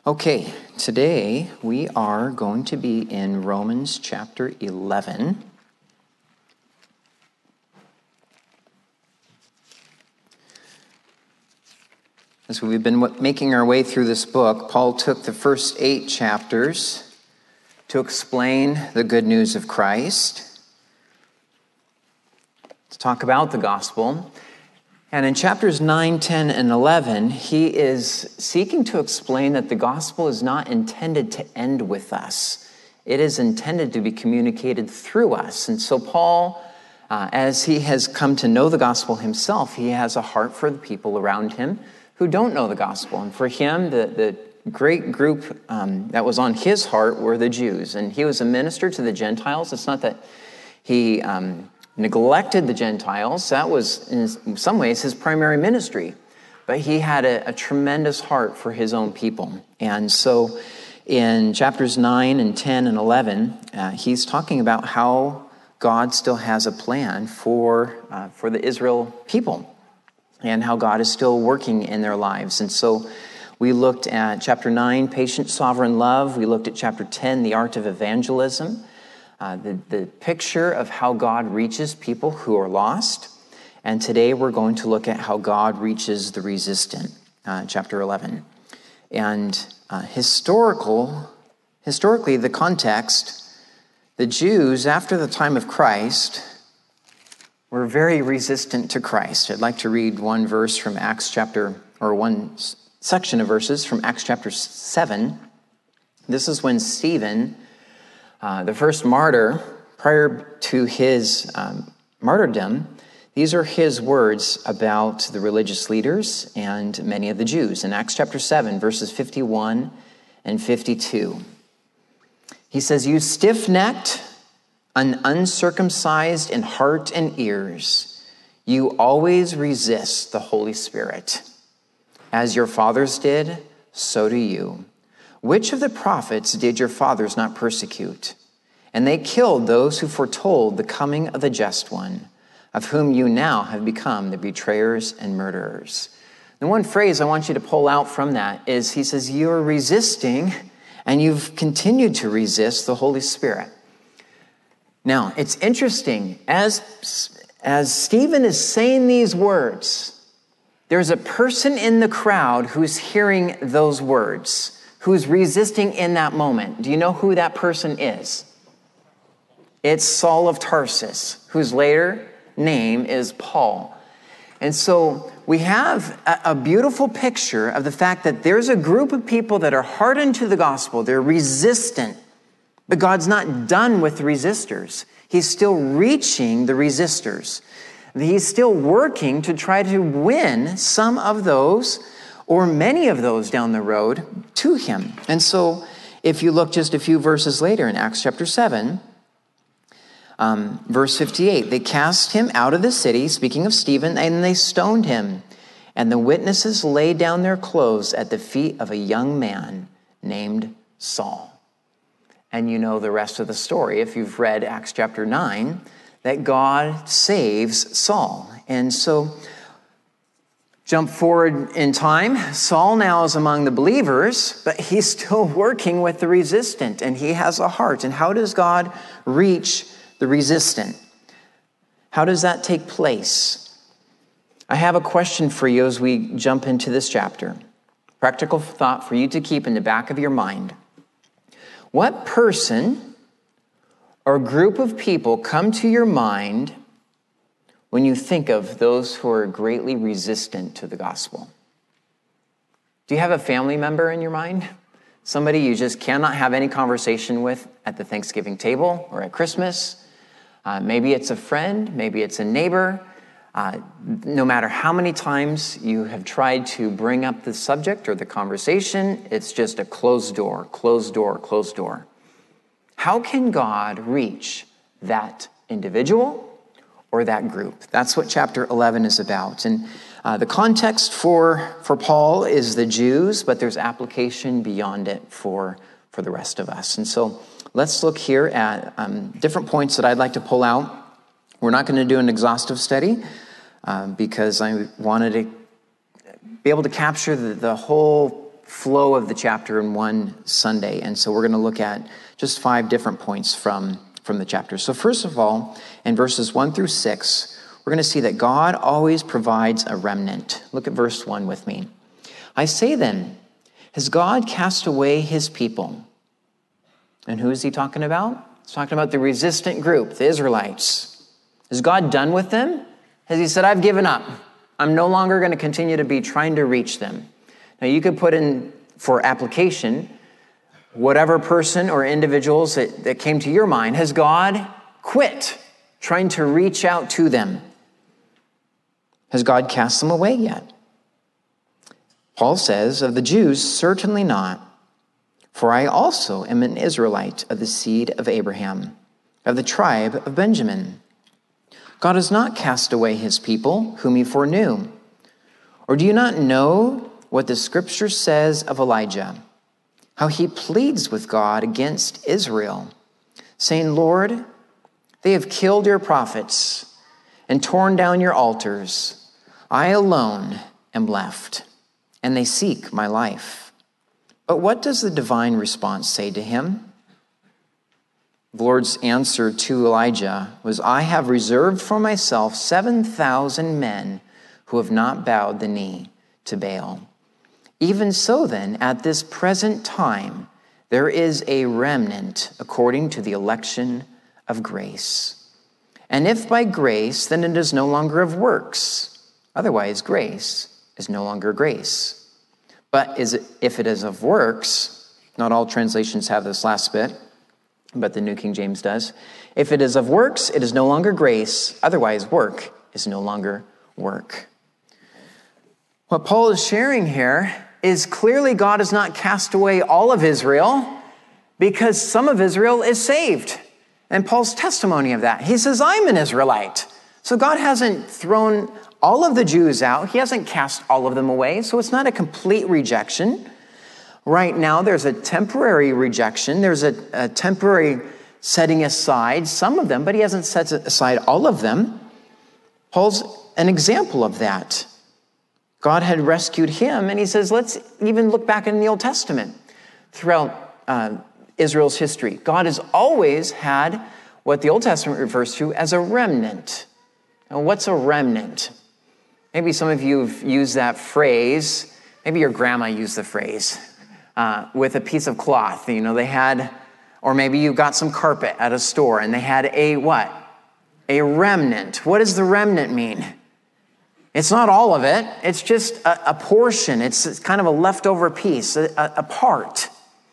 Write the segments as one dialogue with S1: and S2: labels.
S1: Okay, today we are going to be in Romans chapter 11. As we've been making our way through this book, Paul took the first 8 chapters to explain the good news of Christ, to talk about the gospel. And in chapters 9, 10, and 11, he is seeking to explain that the gospel is not intended to end with us. It is intended to be communicated through us. And so Paul, as he has come to know the gospel himself, he has a heart for the people around him who don't know the gospel. And for him, the great group that was on his heart were the Jews. And he was a minister to the Gentiles. It's not that he neglected the Gentiles. That was, in some ways, his primary ministry. But he had a tremendous heart for his own people. And so in chapters 9 and 10 and 11, he's talking about how God still has a plan for the Israel people and how God is still working in their lives. And so we looked at chapter 9, patient sovereign love. We looked at chapter 10, the art of evangelism. The picture of how God reaches people who are lost. And today we're going to look at how God reaches the resistant, chapter 11. And historically, the context, the Jews, after the time of Christ, were very resistant to Christ. I'd like to read one verse from one section of verses from Acts chapter 7. This is when Stephen, the first martyr, prior to his martyrdom, these are his words about the religious leaders and many of the Jews. In Acts chapter 7, verses 51 and 52, he says, "You stiff-necked and uncircumcised in heart and ears, you always resist the Holy Spirit. As your fathers did, so do you. Which of the prophets did your fathers not persecute? And they killed those who foretold the coming of the just one, of whom you now have become the betrayers and murderers." The one phrase I want you to pull out from that is he says, you're resisting and you've continued to resist the Holy Spirit. Now, it's interesting, as Stephen is saying these words, there's a person in the crowd who's hearing those words, who's resisting in that moment. Do you know who that person is? It's Saul of Tarsus, whose later name is Paul. And so we have a beautiful picture of the fact that there's a group of people that are hardened to the gospel. They're resistant. But God's not done with the resistors. He's still reaching the resistors. He's still working to try to win some of those or many of those down the road to him. And so if you look just a few verses later in Acts chapter 7, verse 58, they cast him out of the city, speaking of Stephen, and they stoned him. And the witnesses laid down their clothes at the feet of a young man named Saul. And you know the rest of the story, if you've read Acts chapter 9, that God saves Saul. And so, jump forward in time, Saul now is among the believers, but he's still working with the resistant, and he has a heart. And how does God reach the resistant? How does that take place? I have a question for you as we jump into this chapter. Practical thought for you to keep in the back of your mind. What person or group of people come to your mind when you think of those who are greatly resistant to the gospel? Do you have a family member in your mind? Somebody you just cannot have any conversation with at the Thanksgiving table or at Christmas? Maybe it's a friend, maybe it's a neighbor. No matter how many times you have tried to bring up the subject or the conversation, it's just a closed door, closed door, closed door. How can God reach that individual or that group? That's what chapter 11 is about. And the context for Paul is the Jews, but there's application beyond it for the rest of us. And so let's look here at different points that I'd like to pull out. We're not going to do an exhaustive study because I wanted to be able to capture the whole flow of the chapter in one Sunday. And so we're going to look at just 5 different points from the chapter. So first of all, in verses 1 through 6, we're going to see that God always provides a remnant. Look at verse 1 with me. I say then, has God cast away his people? And who is he talking about? He's talking about the resistant group, the Israelites. Is God done with them? Has he said, I've given up. I'm no longer going to continue to be trying to reach them. Now you could put in for application whatever person or individuals that came to your mind. Has God quit trying to reach out to them? Has God cast them away yet? Paul says, of the Jews, certainly not. For I also am an Israelite of the seed of Abraham, of the tribe of Benjamin. God has not cast away his people, whom he foreknew. Or do you not know what the scripture says of Elijah, how he pleads with God against Israel, saying, Lord, they have killed your prophets and torn down your altars. I alone am left, and they seek my life. But what does the divine response say to him? The Lord's answer to Elijah was, I have reserved for myself 7,000 men who have not bowed the knee to Baal. Even so then, at this present time, there is a remnant according to the election of grace. And if by grace, then it is no longer of works. Otherwise, grace is no longer grace. But if it is of works, not all translations have this last bit, but the New King James does. If it is of works, it is no longer grace. Otherwise, work is no longer work. What Paul is sharing here is clearly God has not cast away all of Israel because some of Israel is saved. And Paul's testimony of that. He says, I'm an Israelite. So God hasn't thrown all of the Jews out. He hasn't cast all of them away. So it's not a complete rejection. Right now, there's a temporary rejection. There's a temporary setting aside some of them, but he hasn't set aside all of them. Paul's an example of that. God had rescued him, and he says, let's even look back in the Old Testament. Throughout Israel's history, God has always had what the Old Testament refers to as a remnant. Now, what's a remnant? Maybe some of you have used that phrase. Maybe your grandma used the phrase with a piece of cloth. You know, they had, or maybe you got some carpet at a store and they had a what? A remnant. What does the remnant mean? It's not all of it. It's just a portion. It's kind of a leftover piece, a part.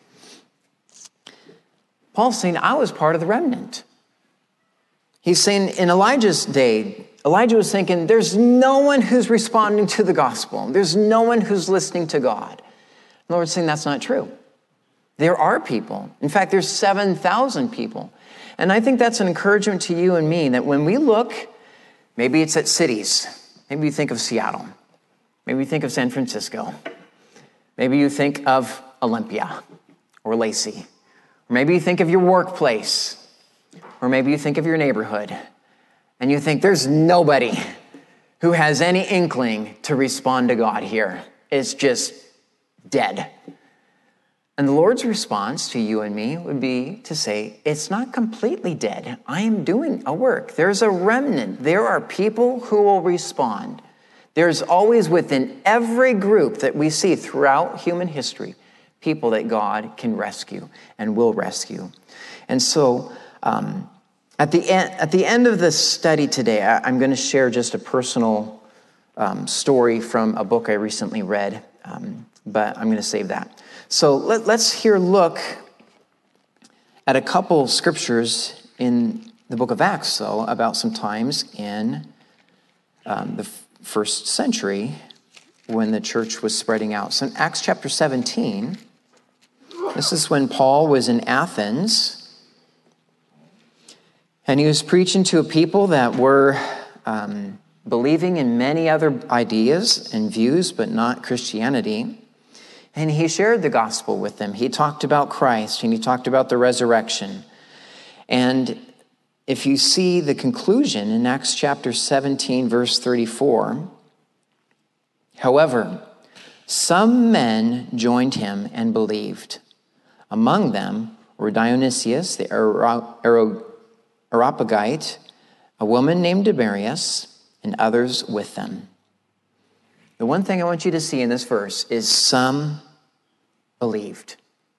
S1: Paul's saying, I was part of the remnant. He's saying in Elijah's day, Elijah was thinking, there's no one who's responding to the gospel. There's no one who's listening to God. The Lord's saying that's not true. There are people. In fact, there's 7,000 people. And I think that's an encouragement to you and me that when we look, maybe it's at cities. Maybe you think of Seattle. Maybe you think of San Francisco. Maybe you think of Olympia or Lacey. Or maybe you think of your workplace. Or maybe you think of your neighborhood. And you think there's nobody who has any inkling to respond to God here. It's just dead. And the Lord's response to you and me would be to say, it's not completely dead. I am doing a work. There's a remnant. There are people who will respond. There's always within every group that we see throughout human history, people that God can rescue and will rescue. And so at the end of this study today, I'm going to share just a personal story from a book I recently read, but I'm going to save that. So let's here look at a couple scriptures in the book of Acts, though, about some times in the first century when the church was spreading out. So in Acts chapter 17, this is when Paul was in Athens, and he was preaching to a people that were believing in many other ideas and views, but not Christianity. And he shared the gospel with them. He talked about Christ, and he talked about the resurrection. And if you see the conclusion in Acts chapter 17, verse 34, however, Some men joined him and believed. Among them were Dionysius the Areopagite, a woman named Damaris, and others with them. The one thing I want you to see in this verse is some believed.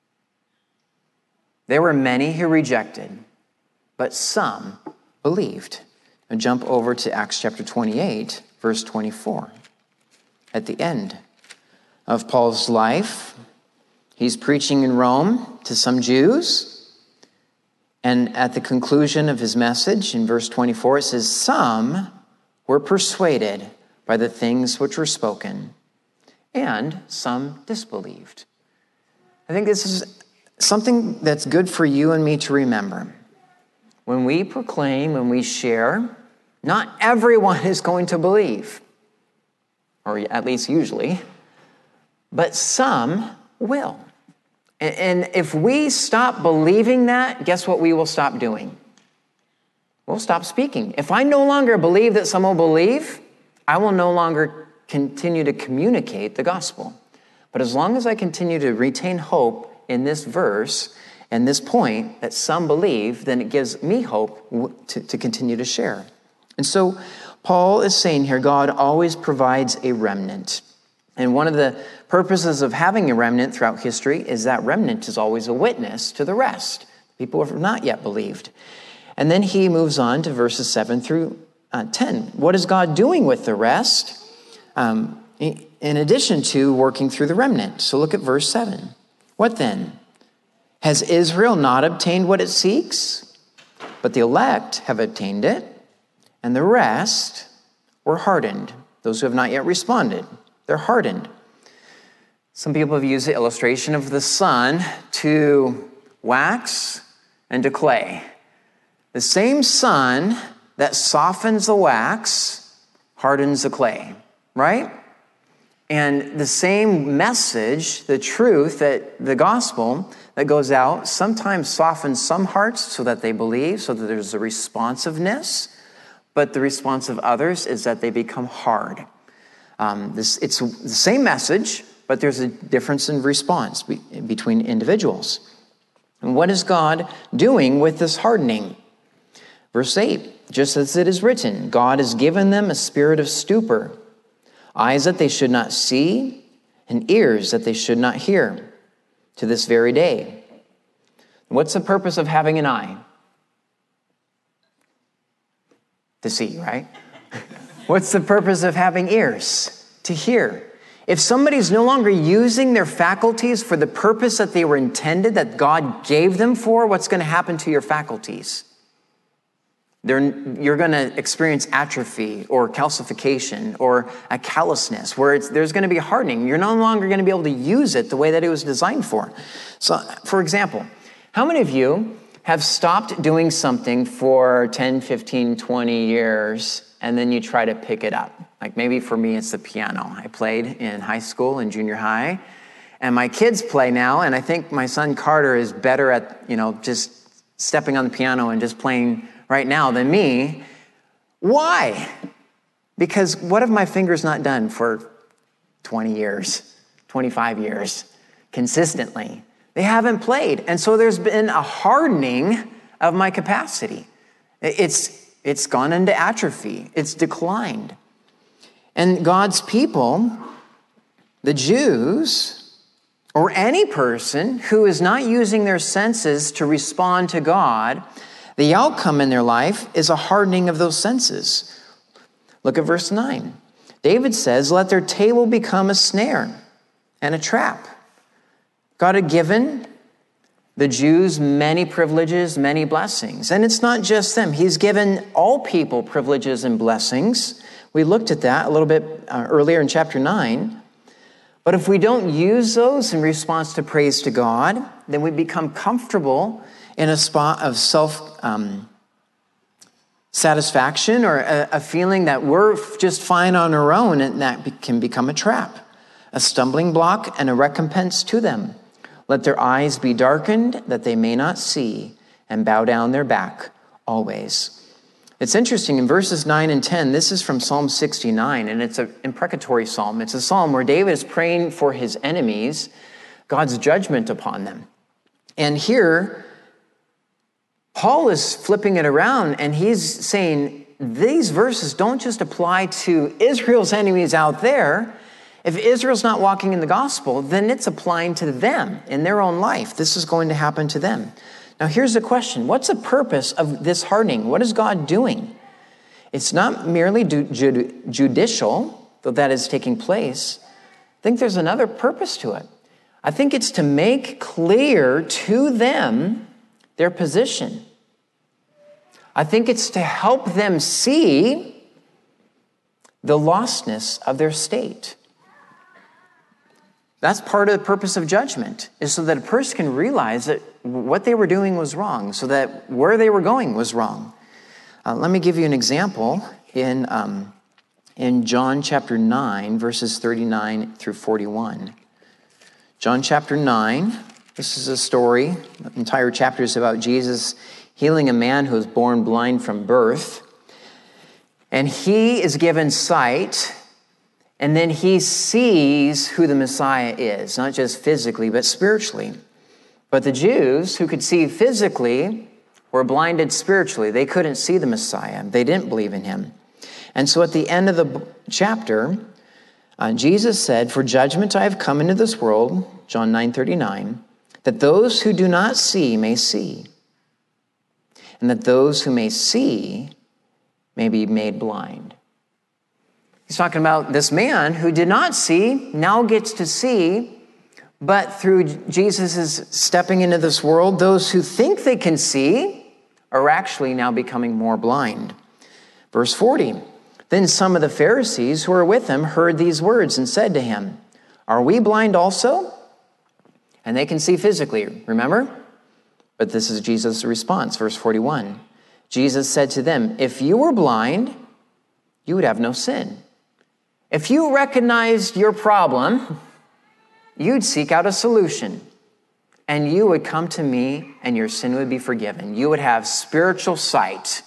S1: There were many who rejected, but some believed. Now jump over to Acts chapter 28, verse 24. At the end of Paul's life, he's preaching in Rome to some Jews. And at the conclusion of his message, in verse 24, it says, some were persuaded by the things which were spoken, and some disbelieved. I think this is something that's good for you and me to remember. When we proclaim, when we share, not everyone is going to believe, or at least usually, but some will. And if we stop believing that, guess what we will stop doing? We'll stop speaking. If I no longer believe that some will believe, I will no longer continue to communicate the gospel. But as long as I continue to retain hope in this verse and this point that some believe, then it gives me hope to continue to share. And so Paul is saying here, God always provides a remnant. And one of the purposes of having a remnant throughout history is that remnant is always a witness to the rest, people who have not yet believed. And then he moves on to verses 7 through 10. What is God doing with the rest in addition to working through the remnant? So look at verse 7. What then? Has Israel not obtained what it seeks? But the elect have obtained it, and the rest were hardened. Those who have not yet responded, they're hardened. Some people have used the illustration of the sun to wax and to clay. The same sun that softens the wax hardens the clay, right? And the same message, the truth, that the gospel that goes out sometimes softens some hearts so that they believe, so that there's a responsiveness. But the response of others is that they become hard. It's the same message, but there's a difference in response between individuals. And what is God doing with this hardening? Verse 8, just as it is written, God has given them a spirit of stupor, eyes that they should not see, and ears that they should not hear, to this very day. What's the purpose of having an eye? To see, right? What's the purpose of having ears? To hear. If somebody's no longer using their faculties for the purpose that they were intended, that God gave them for, what's going to happen to your faculties? You're going to experience atrophy or calcification or a callousness where there's going to be hardening. You're no longer going to be able to use it the way that it was designed for. So, for example, how many of you have stopped doing something for 10, 15, 20 years, and then you try to pick it up? Like maybe for me, it's the piano. I played in high school and junior high, and my kids play now, and I think my son Carter is better at, just stepping on the piano and just playing right now than me. Why? Because what have my fingers not done for 20 years, 25 years, consistently? They haven't played. And so there's been a hardening of my capacity. It's gone into atrophy. It's declined. And God's people, the Jews, or any person who is not using their senses to respond to God, the outcome in their life is a hardening of those senses. Look at verse 9. David says, let their table become a snare and a trap. God had given the Jews many privileges, many blessings. And it's not just them. He's given all people privileges and blessings. We looked at that a little bit earlier in chapter 9. But if we don't use those in response to praise to God, then we become comfortable in a spot of self-satisfaction or a feeling that we're just fine on our own, and that can become a trap, a stumbling block, and a recompense to them. Let their eyes be darkened that they may not see, and bow down their back always. It's interesting, in verses 9 and 10, this is from Psalm 69, and it's an imprecatory psalm. It's a psalm where David is praying for his enemies, God's judgment upon them. And here, Paul is flipping it around, and he's saying, these verses don't just apply to Israel's enemies out there. If Israel's not walking in the gospel, then it's applying to them in their own life. This is going to happen to them. Now, here's the question. What's the purpose of this hardening? What is God doing? It's not merely judicial, though that is taking place. I think there's another purpose to it. I think it's to make clear to them their position. I think it's to help them see the lostness of their state. That's part of the purpose of judgment, is so that a person can realize that what they were doing was wrong, so that where they were going was wrong. Let me give you an example in John chapter 9, verses 39 through 41. John chapter 9, this is a story, the entire chapter is about Jesus healing a man who was born blind from birth. And he is given sight, and then he sees who the Messiah is, not just physically, but spiritually. But the Jews who could see physically were blinded spiritually. They couldn't see the Messiah. They didn't believe in him. And so at the end of the chapter, Jesus said, "For judgment I have come into this world," John 9:39, "that those who do not see may see, and that those who may see may be made blind." He's talking about this man who did not see, now gets to see, but through Jesus' stepping into this world, those who think they can see are actually now becoming more blind. Verse 40, "Then some of the Pharisees who were with him heard these words and said to him, 'Are we blind also?' And they can see physically, remember? But this is Jesus' response, verse 41. Jesus said to them, 'If you were blind, you would have no sin.' If you recognized your problem, you'd seek out a solution, and you would come to me, and your sin would be forgiven. You would have spiritual sight.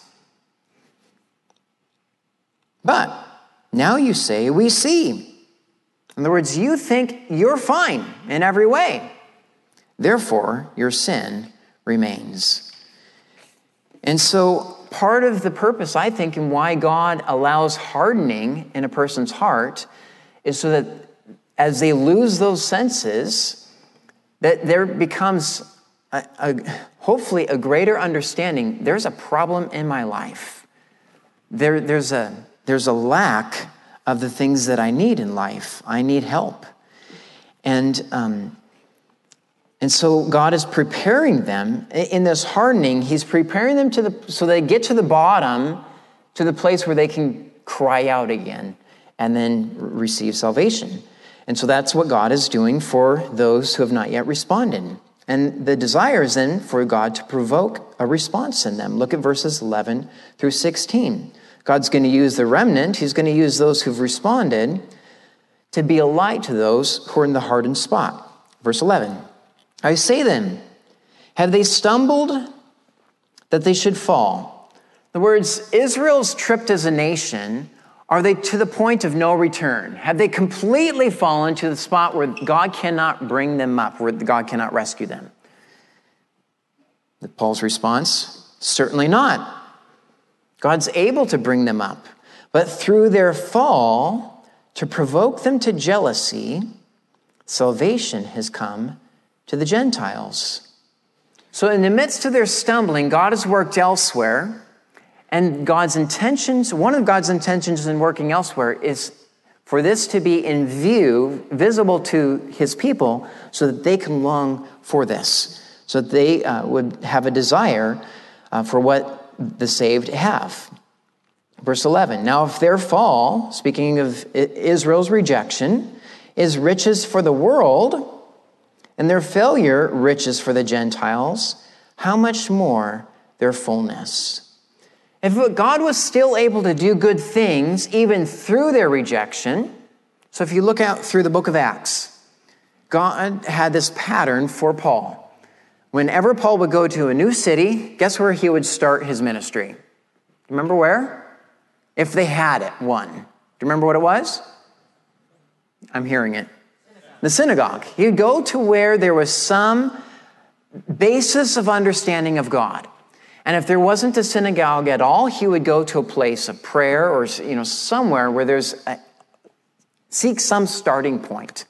S1: But now you say, 'We see.' In other words, you think you're fine in every way. Therefore, your sin remains." And so part of the purpose, I think, and why God allows hardening in a person's heart is so that as they lose those senses, that there becomes hopefully a greater understanding. There's a problem in my life. There's a lack of the things that I need in life. I need help. And so God is preparing them in this hardening. He's preparing them so they get to the bottom, to the place where they can cry out again and then receive salvation. And so that's what God is doing for those who have not yet responded. And the desire is then for God to provoke a response in them. Look at verses 11 through 16. God's going to use the remnant. He's going to use those who've responded to be a light to those who are in the hardened spot. Verse 11. "I say then, have they stumbled that they should fall?" In other words, Israel's tripped as a nation. Are they to the point of no return? Have they completely fallen to the spot where God cannot bring them up, where God cannot rescue them? Paul's response, certainly not. God's able to bring them up, but through their fall, to provoke them to jealousy, salvation has come to the Gentiles. So in the midst of their stumbling, God has worked elsewhere, and God's intentions, one of God's intentions in working elsewhere is for this to be in view, visible to his people, so that they can long for this, so that they would have a desire for what the saved have. Verse 11, "Now if their fall," speaking of Israel's rejection, "is riches for the world, and their failure riches for the Gentiles, how much more their fullness?" If God was still able to do good things even through their rejection, so if you look out through the book of Acts, God had this pattern for Paul. Whenever Paul would go to a new city, guess where he would start his ministry? Remember where? If they had it, one. Do you remember what it was? I'm hearing it. The synagogue. He'd go to where there was some basis of understanding of God. And if there wasn't a synagogue at all, he would go to a place of prayer or, somewhere where seek some starting point.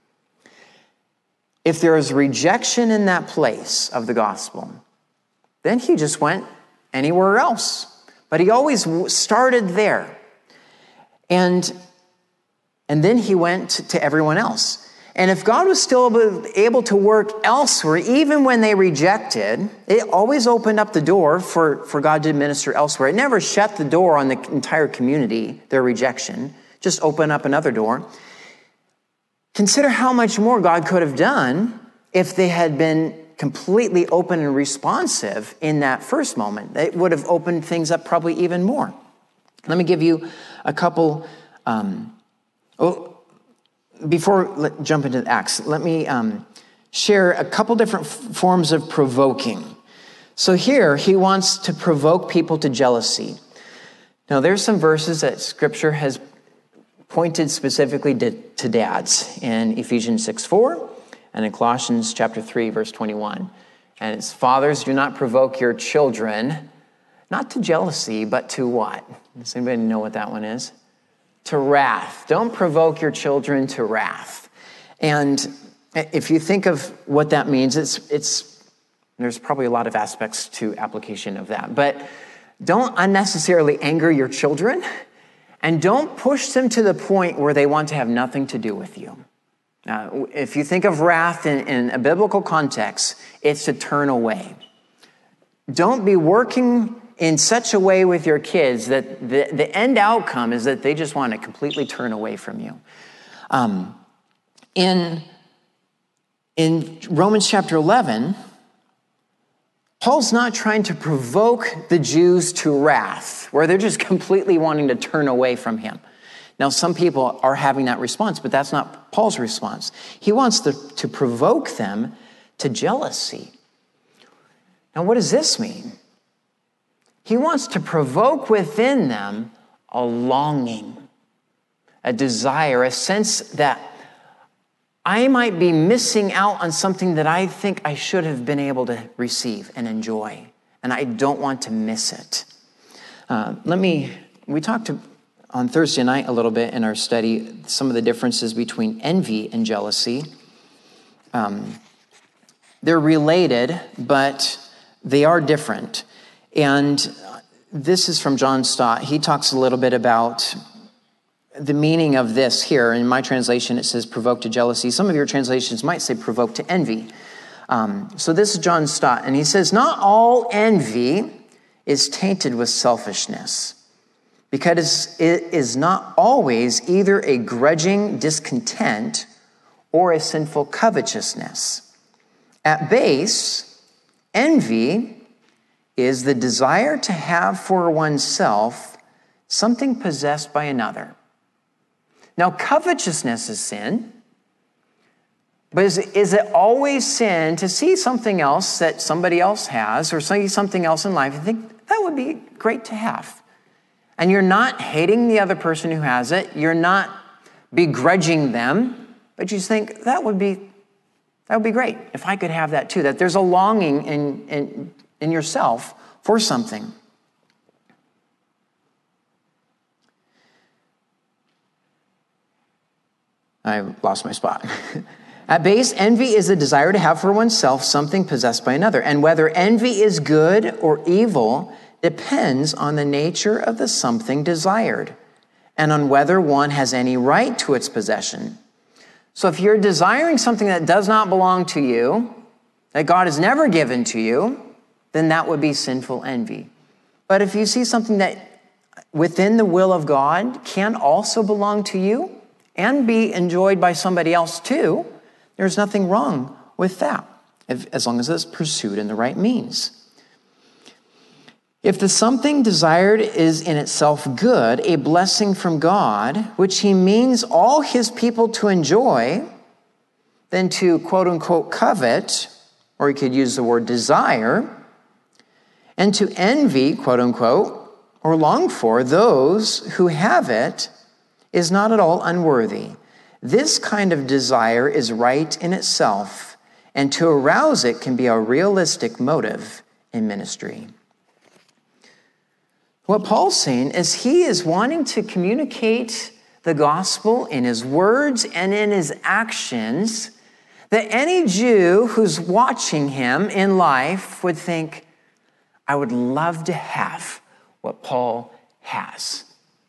S1: If there was rejection in that place of the gospel, then he just went anywhere else. But he always started there. And then he went to everyone else. And if God was still able to work elsewhere, even when they rejected, it always opened up the door for God to minister elsewhere. It never shut the door on the entire community, their rejection. Just open up another door. Consider how much more God could have done if they had been completely open and responsive in that first moment. It would have opened things up probably even more. Let me give you a couple... Before we jump into Acts, let me share a couple different forms of provoking. So here, he wants to provoke people to jealousy. Now, there's some verses that Scripture has pointed specifically to dads in Ephesians 6:4 and in Colossians chapter 3, verse 21. And it's, fathers, do not provoke your children, not to jealousy, but to what? Does anybody know what that one is? To wrath. Don't provoke your children to wrath. And if you think of what that means, there's probably a lot of aspects to application of that. But don't unnecessarily anger your children, and don't push them to the point where they want to have nothing to do with you. If you think of wrath in a biblical context, it's to turn away. Don't be working in such a way with your kids that the end outcome is that they just want to completely turn away from you. In Romans chapter 11, Paul's not trying to provoke the Jews to wrath, where they're just completely wanting to turn away from him. Now, some people are having that response, but that's not Paul's response. He wants to provoke them to jealousy. Now, what does this mean? He wants to provoke within them a longing, a desire, a sense that I might be missing out on something that I think I should have been able to receive and enjoy, and I don't want to miss it. We talked on Thursday night a little bit in our study some of the differences between envy and jealousy. They're related, but they are different. And this is from John Stott. He talks a little bit about the meaning of this here. In my translation, it says provoke to jealousy. Some of your translations might say provoke to envy. So this is John Stott, and he says, not all envy is tainted with selfishness, because it is not always either a grudging discontent or a sinful covetousness. At base, envy is the desire to have for oneself something possessed by another. Now, covetousness is sin, but is it always sin to see something else that somebody else has or see something else in life and think, that would be great to have? And you're not hating the other person who has it. You're not begrudging them, but you think, that would be great if I could have that too. That there's a longing in yourself for something. I lost my spot. At base, envy is a desire to have for oneself something possessed by another. And whether envy is good or evil depends on the nature of the something desired and on whether one has any right to its possession. So if you're desiring something that does not belong to you, that God has never given to you, then that would be sinful envy. But if you see something that within the will of God can also belong to you and be enjoyed by somebody else too, there's nothing wrong with that, as long as it's pursued in the right means. If the something desired is in itself good, a blessing from God, which he means all his people to enjoy, then to quote unquote covet, or you could use the word desire, and to envy, quote unquote, or long for those who have it is not at all unworthy. This kind of desire is right in itself, and to arouse it can be a realistic motive in ministry. What Paul's saying is he is wanting to communicate the gospel in his words and in his actions, that any Jew who's watching him in life would think, I would love to have what Paul has.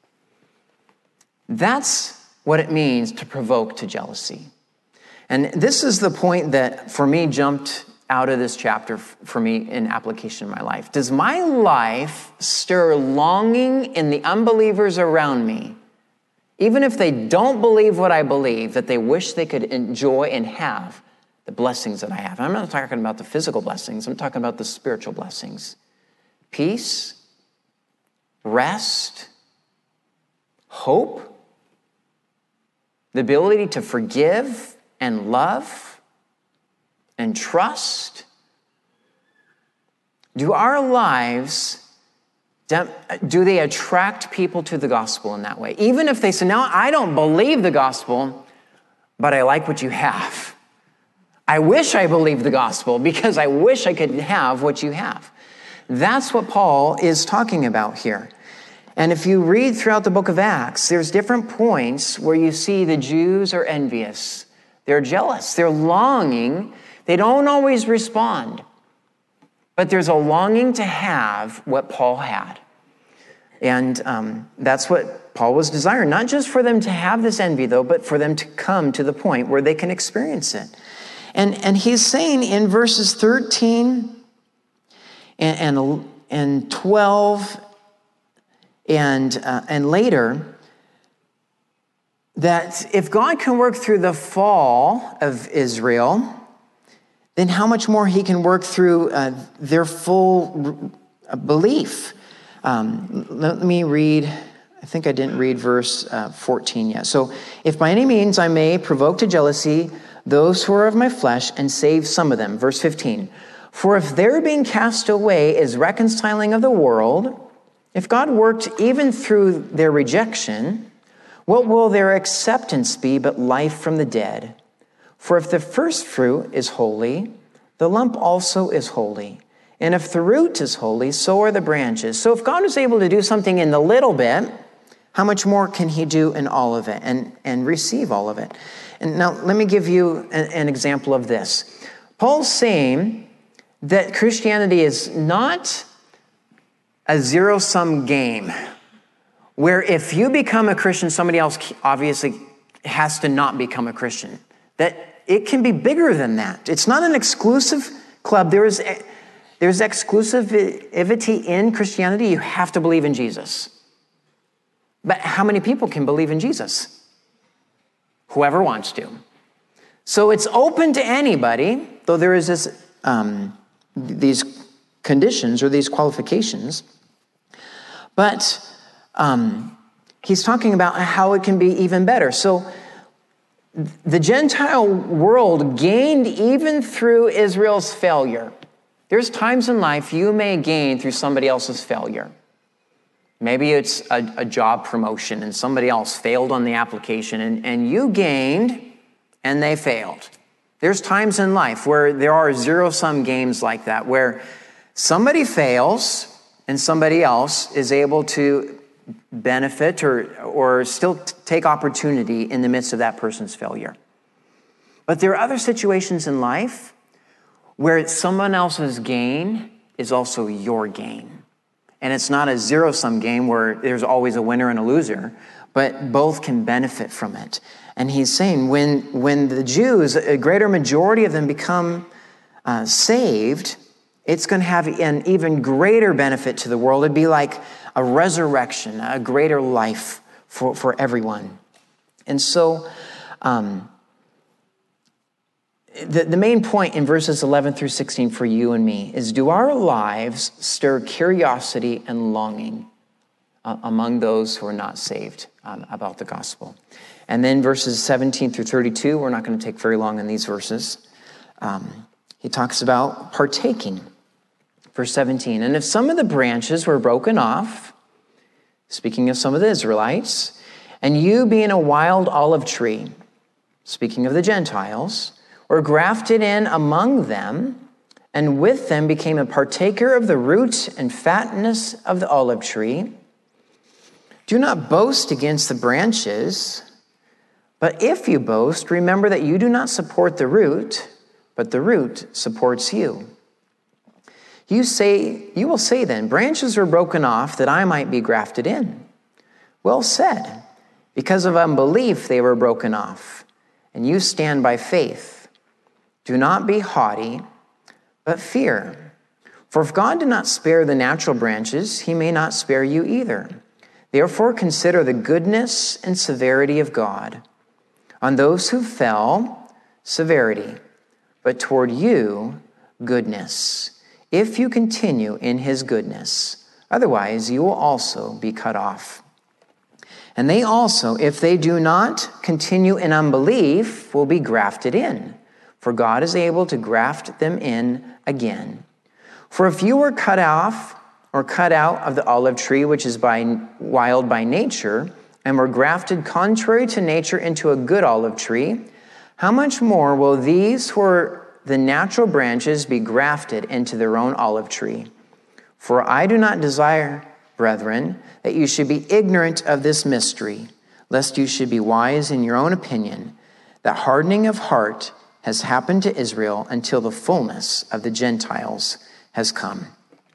S1: That's what it means to provoke to jealousy. And this is the point that, for me, jumped out of this chapter for me in application in my life. Does my life stir longing in the unbelievers around me, even if they don't believe what I believe, that they wish they could enjoy and have the blessings that I have? And I'm not talking about the physical blessings. I'm talking about the spiritual blessings. Peace, rest, hope, the ability to forgive and love and trust. Do our lives, do they attract people to the gospel in that way? Even if they say, no, I don't believe the gospel, but I like what you have. I wish I believed the gospel because I wish I could have what you have. That's what Paul is talking about here. And if you read throughout the book of Acts, there's different points where you see the Jews are envious. They're jealous. They're longing. They don't always respond. But there's a longing to have what Paul had. And that's what Paul was desiring. Not just for them to have this envy, though, but for them to come to the point where they can experience it. And he's saying in verses 13 and 12 and later, that if God can work through the fall of Israel, then how much more he can work through their full belief. Let me read, I think I didn't read verse 14 yet. So, if by any means I may provoke to jealousy those who are of my flesh and save some of them. Verse 15, for if their being cast away is reconciling of the world, if God worked even through their rejection, what will their acceptance be but life from the dead? For if the first fruit is holy, the lump also is holy. And if the root is holy, so are the branches. So if God is able to do something in the little bit, how much more can he do in all of it and receive all of it? And now let me give you an example of this. Paul's saying that Christianity is not a zero-sum game where if you become a Christian, somebody else obviously has to not become a Christian. That it can be bigger than that. It's not an exclusive club. There's exclusivity in Christianity. You have to believe in Jesus. But how many people can believe in Jesus? Whoever wants to. So it's open to anybody, though there is these conditions or these qualifications. But he's talking about how it can be even better. So the Gentile world gained even through Israel's failure. There's times in life you may gain through somebody else's failure. Maybe it's a job promotion and somebody else failed on the application and you gained and they failed. There's times in life where there are zero-sum games like that, where somebody fails and somebody else is able to benefit or still take opportunity in the midst of that person's failure. But there are other situations in life where someone else's gain is also your gain. And it's not a zero-sum game where there's always a winner and a loser, but both can benefit from it. And he's saying when the Jews, a greater majority of them become saved, it's going to have an even greater benefit to the world. It'd be like a resurrection, a greater life for everyone. And so the main point in verses 11 through 16 for you and me is, do our lives stir curiosity and longing among those who are not saved about the gospel? And then verses 17 through 32, we're not going to take very long in these verses. He talks about partaking. Verse 17, and if some of the branches were broken off speaking of some of the Israelites, and you being a wild olive tree, speaking of the Gentiles, were grafted in among them, and with them became a partaker of the root and fatness of the olive tree. Do not boast against the branches, but if you boast, remember that you do not support the root, but the root supports you. You will say then, branches were broken off that I might be grafted in. Well said, because of unbelief they were broken off, and you stand by faith. Do not be haughty, but fear. For if God did not spare the natural branches, he may not spare you either. Therefore consider the goodness and severity of God. On those who fell, severity, but toward you, goodness, if you continue in his goodness. Otherwise, you will also be cut off. And they also, if they do not continue in unbelief, will be grafted in, for God is able to graft them in again. For if you were cut off or cut out of the olive tree, which is wild by nature, and were grafted contrary to nature into a good olive tree, how much more will these who are the natural branches be grafted into their own olive tree? For I do not desire, brethren, that you should be ignorant of this mystery, lest you should be wise in your own opinion, that hardening of heart has happened to Israel until the fullness of the Gentiles has come.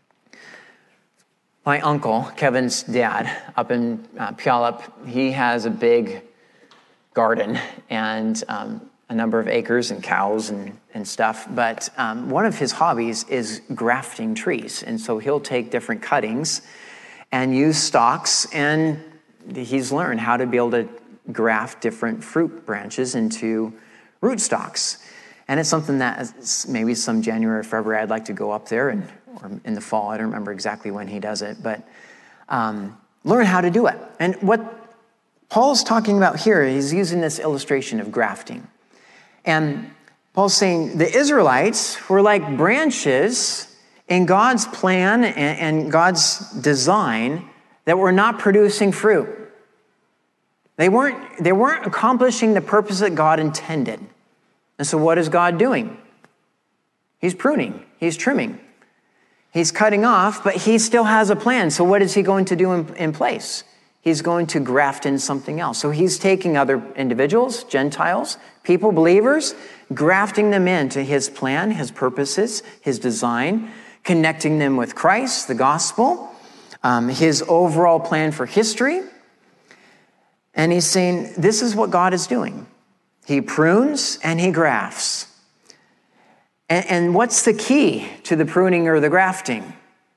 S1: My uncle, Kevin's dad, up in Puyallup, he has a big garden and a number of acres and cows and stuff. But one of his hobbies is grafting trees. And so he'll take different cuttings and use stalks, and he's learned how to be able to graft different fruit branches into rootstocks. And it's something that maybe some January or February I'd like to go up there, or in the fall. I don't remember exactly when he does it, but learn how to do it. And what Paul's talking about here, he's using this illustration of grafting. And Paul's saying the Israelites were like branches in God's plan and God's design that were not producing fruit. They weren't accomplishing the purpose that God intended. And so what is God doing? He's pruning. He's trimming. He's cutting off, but he still has a plan. So what is he going to do in place? He's going to graft in something else. So he's taking other individuals, Gentiles, people, believers, grafting them into his plan, his purposes, his design, connecting them with Christ, the gospel, his overall plan for history. And he's saying, this is what God is doing. He prunes and he grafts. And what's the key to the pruning or the grafting?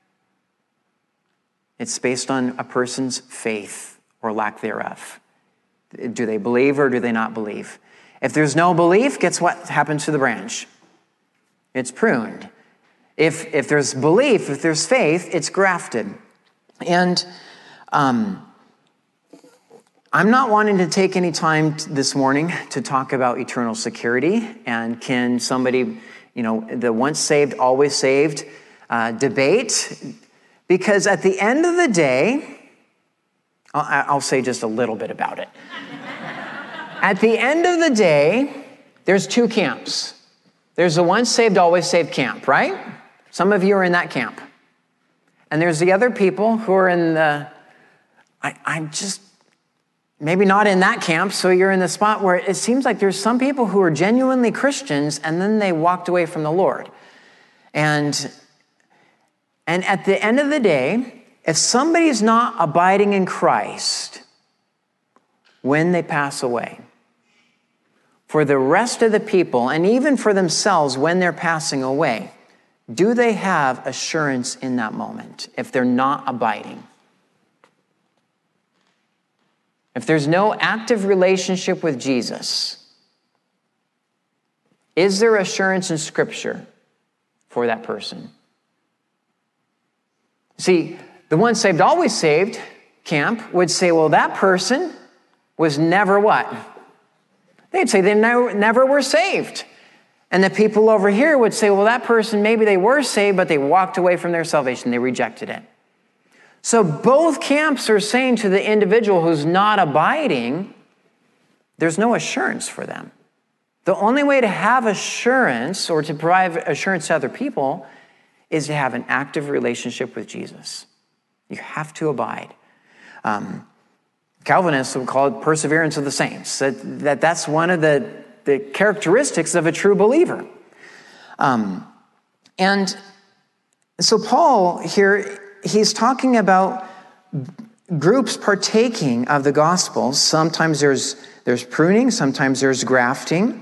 S1: It's based on a person's faith or lack thereof. Do they believe or do they not believe? If there's no belief, guess what happens to the branch? It's pruned. If there's belief, if there's faith, it's grafted. And I'm not wanting to take any time this morning to talk about eternal security and can somebody, the once saved, always saved debate. Because at the end of the day, I'll say just a little bit about it. At the end of the day, there's two camps. There's the once saved, always saved camp, right? Some of you are in that camp. And there's the other people who are in the, I'm just maybe not in that camp, so you're in the spot where it seems like there's some people who are genuinely Christians and then they walked away from the Lord. And at the end of the day, if somebody's not abiding in Christ when they pass away, for the rest of the people, and even for themselves when they're passing away, do they have assurance in that moment if they're not abiding? If there's no active relationship with Jesus, is there assurance in Scripture for that person? See, the once saved, always saved camp would say, well, that person was never what? They'd say they never were saved. And the people over here would say, well, that person, maybe they were saved, but they walked away from their salvation. They rejected it. So both camps are saying to the individual who's not abiding, there's no assurance for them. The only way to have assurance or to provide assurance to other people is to have an active relationship with Jesus. You have to abide. Calvinists would call it perseverance of the saints. That's one of the characteristics of a true believer. And so Paul here, he's talking about groups partaking of the gospel. Sometimes there's pruning, sometimes there's grafting.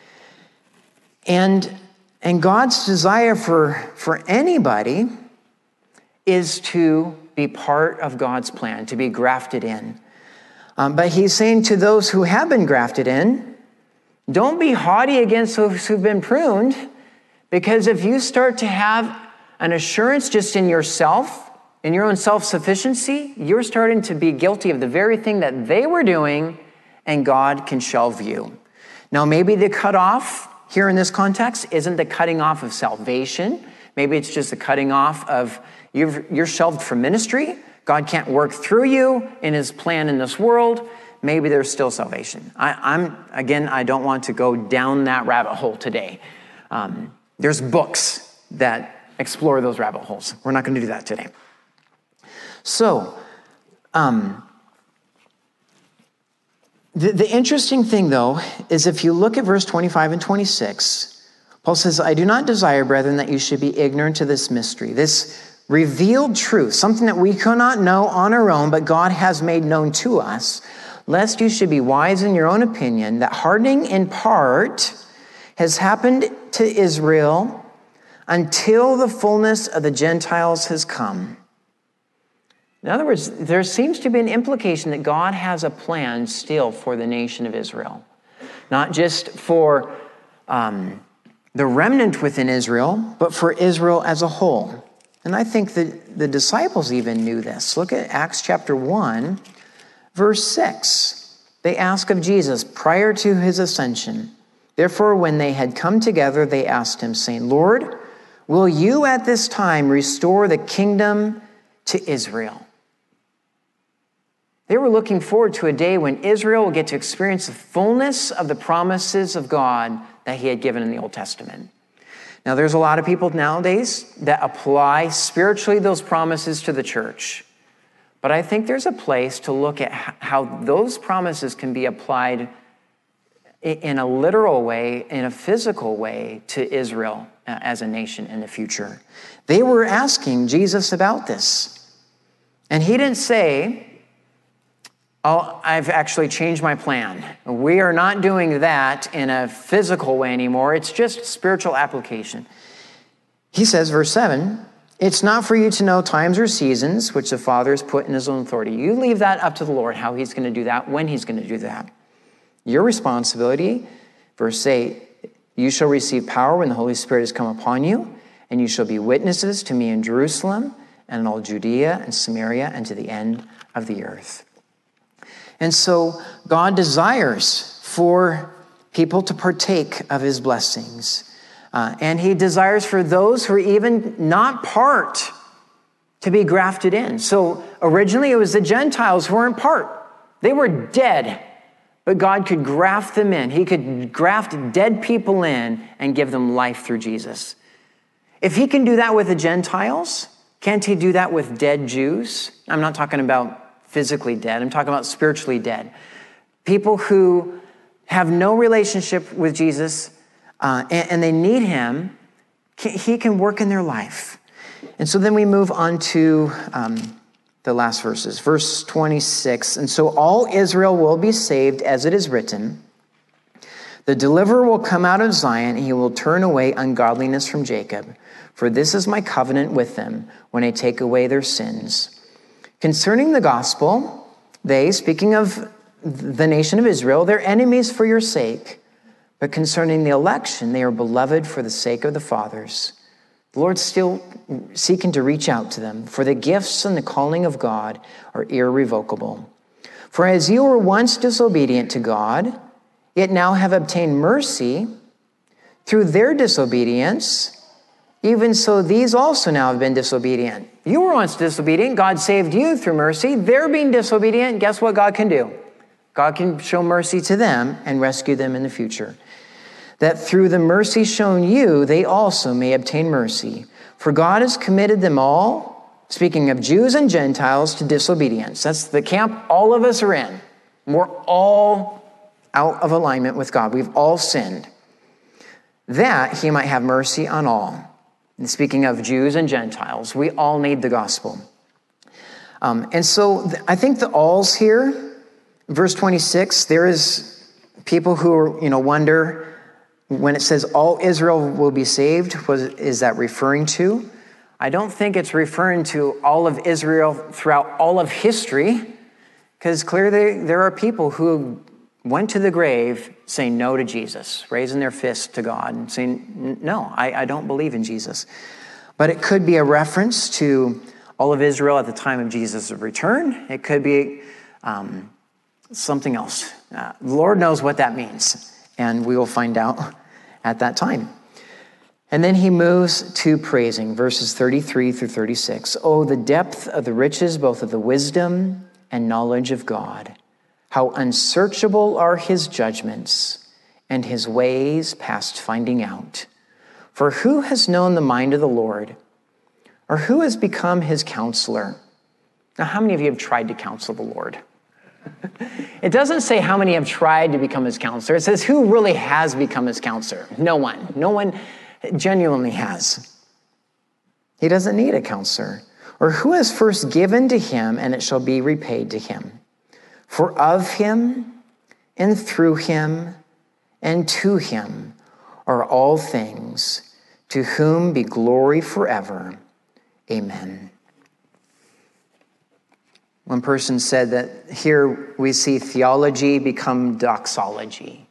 S1: And God's desire for anybody is to be part of God's plan, to be grafted in. But he's saying to those who have been grafted in, don't be haughty against those who've been pruned, because if you start to have an assurance just in yourself, in your own self-sufficiency, you're starting to be guilty of the very thing that they were doing, and God can shelve you. Now, maybe the cutoff here in this context isn't the cutting off of salvation. Maybe it's just the cutting off of you're shelved from ministry. God can't work through you in his plan in this world. Maybe there's still salvation. I don't want to go down that rabbit hole today. There's books that explore those rabbit holes. We're not going to do that today. So, the interesting thing, though, is if you look at verse 25 and 26, Paul says, I do not desire, brethren, that you should be ignorant to this mystery, this revealed truth, something that we cannot know on our own, but God has made known to us, lest you should be wise in your own opinion, that hardening in part has happened to Israel until the fullness of the Gentiles has come. In other words, there seems to be an implication that God has a plan still for the nation of Israel. Not just for the remnant within Israel, but for Israel as a whole. And I think that the disciples even knew this. Look at Acts chapter 1, verse 6. They ask of Jesus prior to his ascension. Therefore, when they had come together, they asked him, saying, Lord, will you at this time restore the kingdom to Israel? They were looking forward to a day when Israel will get to experience the fullness of the promises of God that he had given in the Old Testament. Now, there's a lot of people nowadays that apply spiritually those promises to the church. But I think there's a place to look at how those promises can be applied in a literal way, in a physical way to Israel as a nation in the future. They were asking Jesus about this. And he didn't say, oh, I've actually changed my plan. We are not doing that in a physical way anymore. It's just spiritual application. He says, verse 7, it's not for you to know times or seasons which the Father has put in his own authority. You leave that up to the Lord, how he's going to do that, when he's going to do that. Your responsibility, verse 8, you shall receive power when the Holy Spirit has come upon you, and you shall be witnesses to me in Jerusalem and in all Judea and Samaria and to the end of the earth. And so God desires for people to partake of his blessings. And he desires for those who are even not part to be grafted in. So originally it was the Gentiles who weren't part. They were dead, but God could graft them in. He could graft dead people in and give them life through Jesus. If he can do that with the Gentiles, can't he do that with dead Jews? I'm not talking about physically dead. I'm talking about spiritually dead. People who have no relationship with Jesus and they need him, he can work in their life. And so then we move on to the last verses. Verse 26, and so all Israel will be saved as it is written, the deliverer will come out of Zion and he will turn away ungodliness from Jacob. For this is my covenant with them when I take away their sins. Concerning the gospel, they, speaking of the nation of Israel, they're enemies for your sake. But concerning the election, they are beloved for the sake of the fathers. The Lord's still seeking to reach out to them, for the gifts and the calling of God are irrevocable. For as you were once disobedient to God, yet now have obtained mercy, through their disobedience, Even so, these also now have been disobedient. You were once disobedient. God saved you through mercy. They're being disobedient. Guess what God can do? God can show mercy to them and rescue them in the future. That through the mercy shown you, they also may obtain mercy. For God has committed them all, speaking of Jews and Gentiles, to disobedience. That's the camp all of us are in. We're all out of alignment with God. We've all sinned. That he might have mercy on all. And speaking of Jews and Gentiles, we all need the gospel. And so I think the alls here, verse 26, there is people who wonder when it says all Israel will be saved, is that referring to? I don't think it's referring to all of Israel throughout all of history, because clearly there are people who went to the grave saying no to Jesus, raising their fist to God and saying, no, I don't believe in Jesus. But it could be a reference to all of Israel at the time of Jesus' return. It could be something else. The Lord knows what that means, and we will find out at that time. And then he moves to praising, verses 33 through 36. Oh, the depth of the riches, both of the wisdom and knowledge of God. How unsearchable are his judgments, and his ways past finding out. For who has known the mind of the Lord? Or who has become his counselor? Now, how many of you have tried to counsel the Lord? It doesn't say how many have tried to become his counselor. It says who really has become his counselor. No one. No one genuinely has. He doesn't need a counselor. Or who has first given to him, and it shall be repaid to him. For of him, and through him, and to him are all things, to whom be glory forever. Amen. One person said that here we see theology become doxology.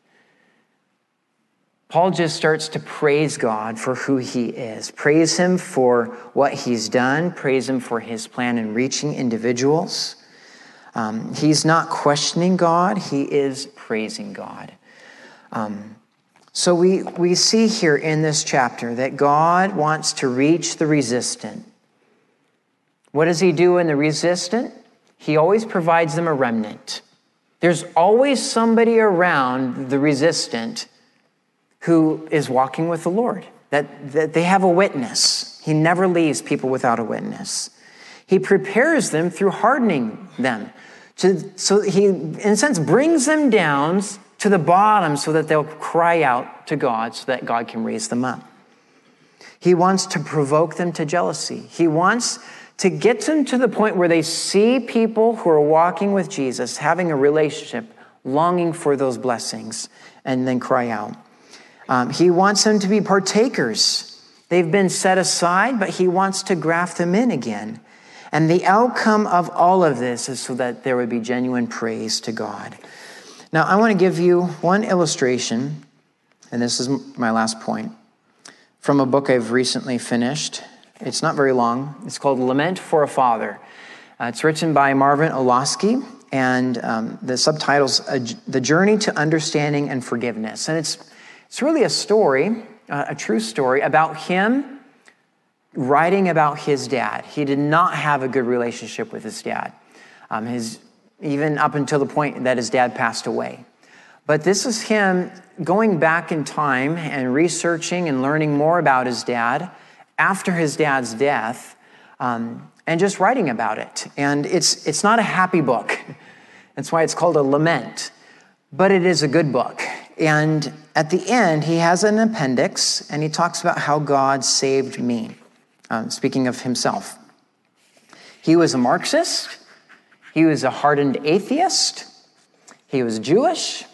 S1: Paul just starts to praise God for who he is. Praise him for what he's done. Praise him for his plan in reaching individuals. He's not questioning God. He is praising God. So we see here in this chapter that God wants to reach the resistant. What does he do in the resistant? He always provides them a remnant. There's always somebody around the resistant who is walking with the Lord, that they have a witness. He never leaves people without a witness. He prepares them through hardening them. So he, in a sense, brings them down to the bottom so that they'll cry out to God so that God can raise them up. He wants to provoke them to jealousy. He wants to get them to the point where they see people who are walking with Jesus, having a relationship, longing for those blessings, and then cry out. He wants them to be partakers. They've been set aside, but he wants to graft them in again. And the outcome of all of this is so that there would be genuine praise to God. Now, I want to give you one illustration, and this is my last point, from a book I've recently finished. It's not very long. It's called Lament for a Father. It's written by Marvin Olasky, and the subtitle's The Journey to Understanding and Forgiveness. And it's really a story, a true story, about him writing about his dad. He did not have a good relationship with his dad, even up until the point that his dad passed away. But this is him going back in time and researching and learning more about his dad after his dad's death, and just writing about it. And it's not a happy book. That's why it's called a lament. But it is a good book. And at the end, he has an appendix, and he talks about how God saved me. Speaking of himself. He was a Marxist. He was a hardened atheist. He was Jewish.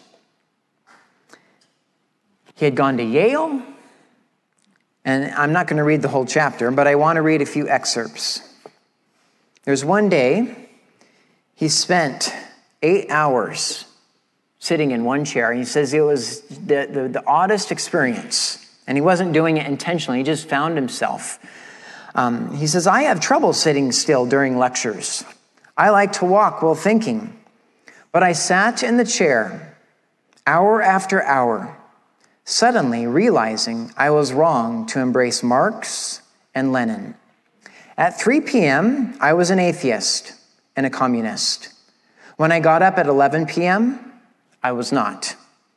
S1: He had gone to Yale. And I'm not going to read the whole chapter, but I want to read a few excerpts. There's one day, he spent 8 hours sitting in one chair. He says it was the oddest experience. And he wasn't doing it intentionally. He just found himself. He says, I have trouble sitting still during lectures. I like to walk while thinking. But I sat in the chair, hour after hour, suddenly realizing I was wrong to embrace Marx and Lenin. At 3 p.m., I was an atheist and a communist. When I got up at 11 p.m., I was not.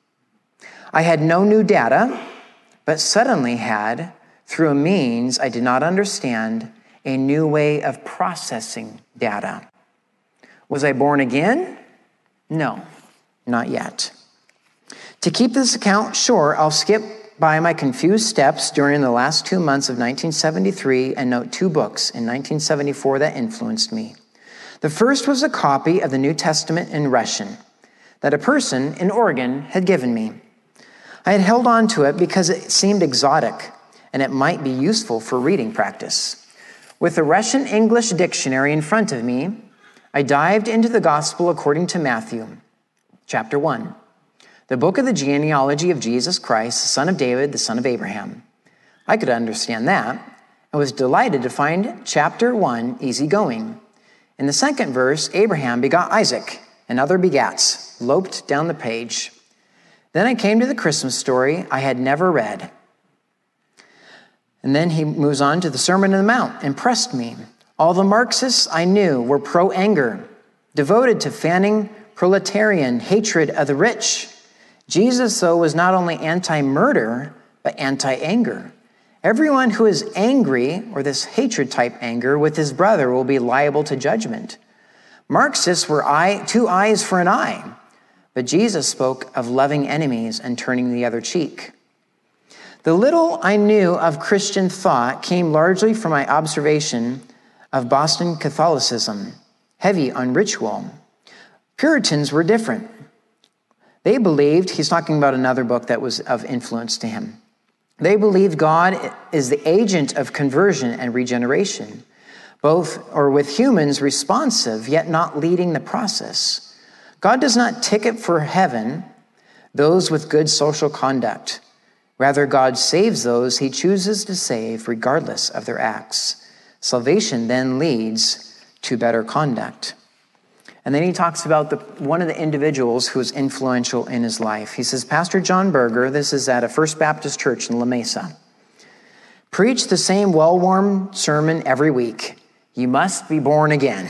S1: I had no new data, but suddenly had, through a means I did not understand, a new way of processing data. Was I born again? No, not yet. To keep this account short, I'll skip by my confused steps during the last 2 months of 1973 and note 2 books in 1974 that influenced me. The first was a copy of the New Testament in Russian that a person in Oregon had given me. I had held on to it because it seemed exotic and it might be useful for reading practice. With the Russian English dictionary in front of me, I dived into the Gospel according to Matthew, chapter 1, the book of the genealogy of Jesus Christ, the son of David, the son of Abraham. I could understand that and was delighted to find chapter 1 easygoing. In the second verse, Abraham begot Isaac, and other begats loped down the page. Then I came to the Christmas story I had never read. And then he moves on to the Sermon on the Mount, impressed me. All the Marxists I knew were pro-anger, devoted to fanning proletarian hatred of the rich. Jesus, though, was not only anti-murder, but anti-anger. Everyone who is angry, or this hatred-type anger, with his brother will be liable to judgment. Marxists were 2 eyes for an eye, but Jesus spoke of loving enemies and turning the other cheek. The little I knew of Christian thought came largely from my observation of Boston Catholicism, heavy on ritual. Puritans were different. They believed, he's talking about another book that was of influence to him. They believed God is the agent of conversion and regeneration, with humans responsive, yet not leading the process. God does not ticket for heaven those with good social conduct. Rather, God saves those he chooses to save regardless of their acts. Salvation then leads to better conduct. And then he talks about one of the individuals who was influential in his life. He says, Pastor John Berger, this is at a First Baptist church in La Mesa, preached the same well-worn sermon every week. You must be born again.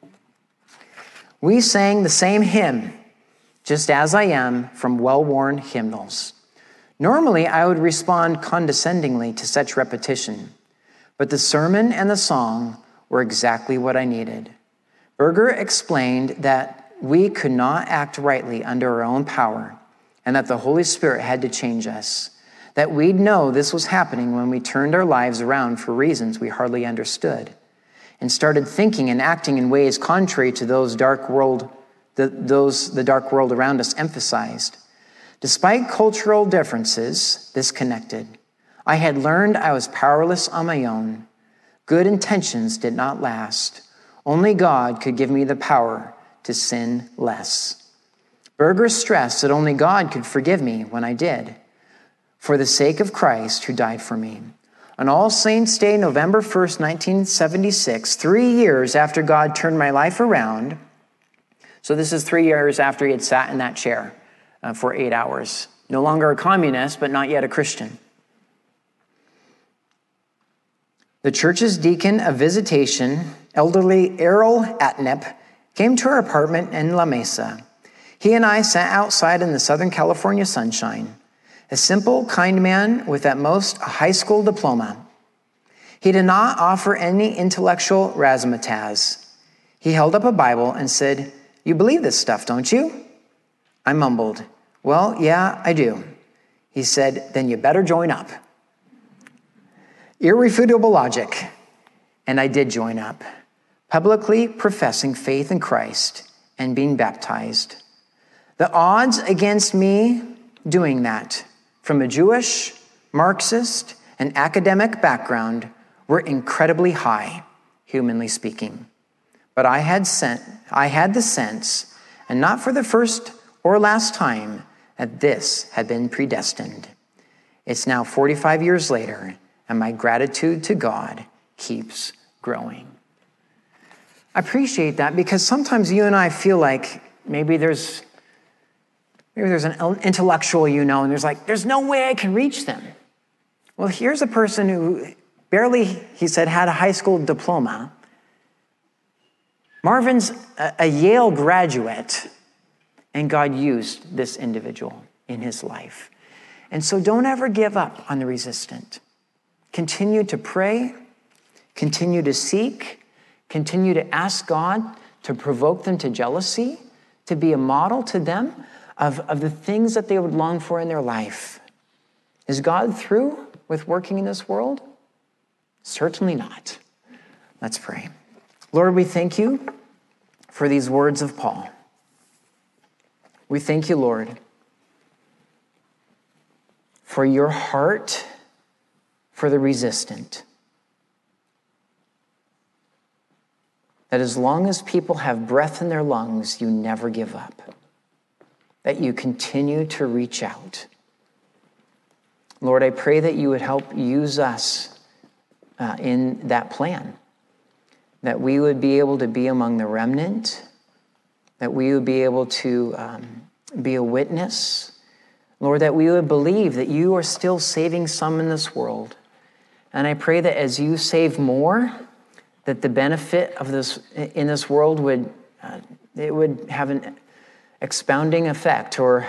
S1: We sang the same hymn, Just As I Am, from well-worn hymnals. Normally, I would respond condescendingly to such repetition, but the sermon and the song were exactly what I needed. Berger explained that we could not act rightly under our own power and that the Holy Spirit had to change us, that we'd know this was happening when we turned our lives around for reasons we hardly understood and started thinking and acting in ways contrary to the dark world around us emphasized. Despite cultural differences, this connected. I had learned I was powerless on my own. Good intentions did not last. Only God could give me the power to sin less. Berger stressed that only God could forgive me when I did, for the sake of Christ who died for me. On All Saints' Day, November 1st, 1976, 3 years after God turned my life around, so this is 3 years after he had sat in that chair for 8 hours. No longer a communist, but not yet a Christian. The church's deacon of visitation, elderly Errol Atnep, came to our apartment in La Mesa. He and I sat outside in the Southern California sunshine, a simple, kind man with at most a high school diploma. He did not offer any intellectual razzmatazz. He held up a Bible and said, "You believe this stuff, don't you?" I mumbled, "Well, yeah, I do." He said, "Then you better join up." Irrefutable logic. And I did join up, publicly professing faith in Christ and being baptized. The odds against me doing that, from a Jewish, Marxist, and academic background, were incredibly high, humanly speaking. But I had the sense, and not for the first or last time, that this had been predestined. It's now 45 years later, and my gratitude to God keeps growing. I appreciate that because sometimes you and I feel like maybe there's Maybe there's an intellectual you know, and there's no way I can reach them. Well, here's a person who barely, he said, had a high school diploma. Marvin's a Yale graduate, and God used this individual in his life. And so don't ever give up on the resistant. Continue to pray, continue to seek, continue to ask God to provoke them to jealousy, to be a model to them of the things that they would long for in their life. Is God through with working in this world? Certainly not. Let's pray. Lord, we thank you for these words of Paul. We thank you, Lord, for your heart for the resistant. That as long as people have breath in their lungs, you never give up. That you continue to reach out. Lord, I pray that you would help use us in that plan. That we would be able to be among the remnant. That we would be able to be a witness. Lord, that we would believe that you are still saving some in this world. And I pray that as you save more, that the benefit of this in this world would have an expounding effect, or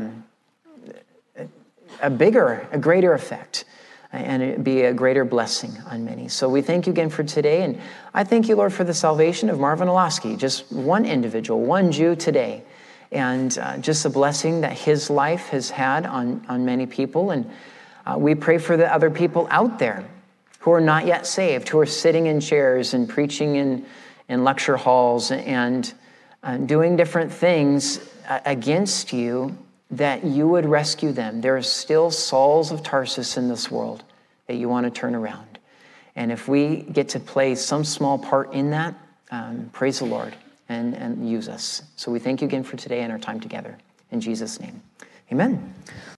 S1: a greater effect, and it'd be a greater blessing on many. So we thank you again for today, and I thank you, Lord, for the salvation of Marvin Olasky, just one individual, one Jew today, and just the blessing that his life has had on many people. And we pray for the other people out there who are not yet saved, who are sitting in chairs and preaching in lecture halls and doing different things against you, that you would rescue them. There are still Sauls of Tarsus in this world that you want to turn around. And if we get to play some small part in that, praise the Lord and use us. So we thank you again for today and our time together. In Jesus' name, amen.